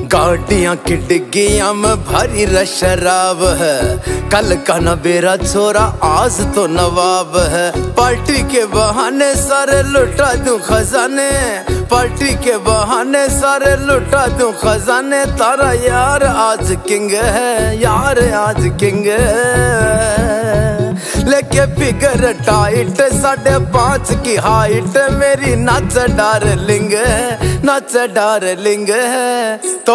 गाड़ियां की डिग्गियां में भरी शराब है। कल का न बेरा छोरा आज तो नवाब है। पार्टी के बहाने सारे लुटा दूं खजाने, पार्टी के बहाने सारे लुटा दूं खजाने। तारा यार आज किंग है, यार आज किंग है। लेके फिगर टाइट 5.5 की हाइट, मेरी नाच डार्लिंग है, नाच डार्लिंग है। तो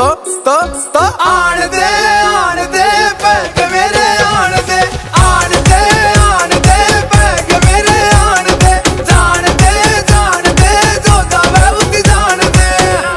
आन दे पैग मेरे आन दे, आन दे पैग मेरे आन दे। जान दे जो दावे उसकी जान दे।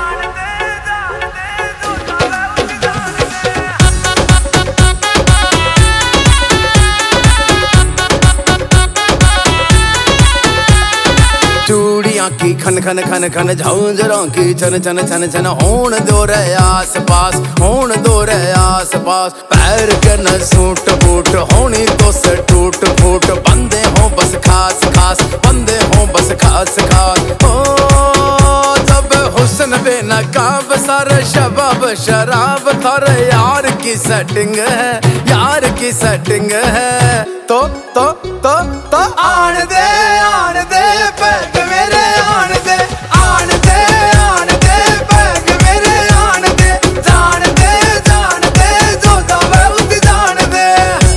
चूड़ियां की खन खन खन खन, झांझरों की छन छन छन छन। होन दो रे आस पास, होन दो रे आस पास। पैर के न सूट बूट होनी तो से टूट फूट। बंदे हो बस खास खास, बंदे हो बस खास खास। ओ जब हुस्न बेनकाब सारे शबाब शराब। थारे यार की सेटिंग है, यार की सेटिंग है। तो आन दे पैग मेरे आन दे, आन दे पैग मेरे आन दे। जान दे जो दावे उसकी जान दे।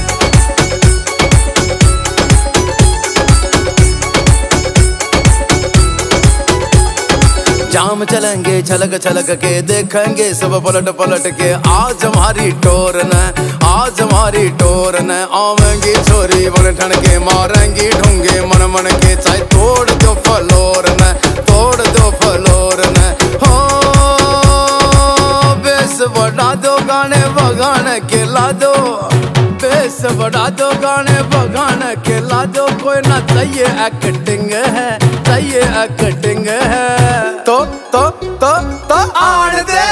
जाम चलेंगे छलक छलक के, देखेंगे सब पलट पलट के। आज हमारी टोर न, आज हमारी टोर न। आवेंगी छोरी बन ठन के, मारेंगी ढूंगे मन मन के। चाहे तोड़ दो फ्लोर न, तोड़ दो फ्लोर न। हो बेस बढ़ा दो गाने बगाने के ला दो, बेस बढ़ा दो गाने बगाने के ला दो। कोई ना चाहिए एक्टिंग है, चाहिए एक्टिंग है। तो आन दे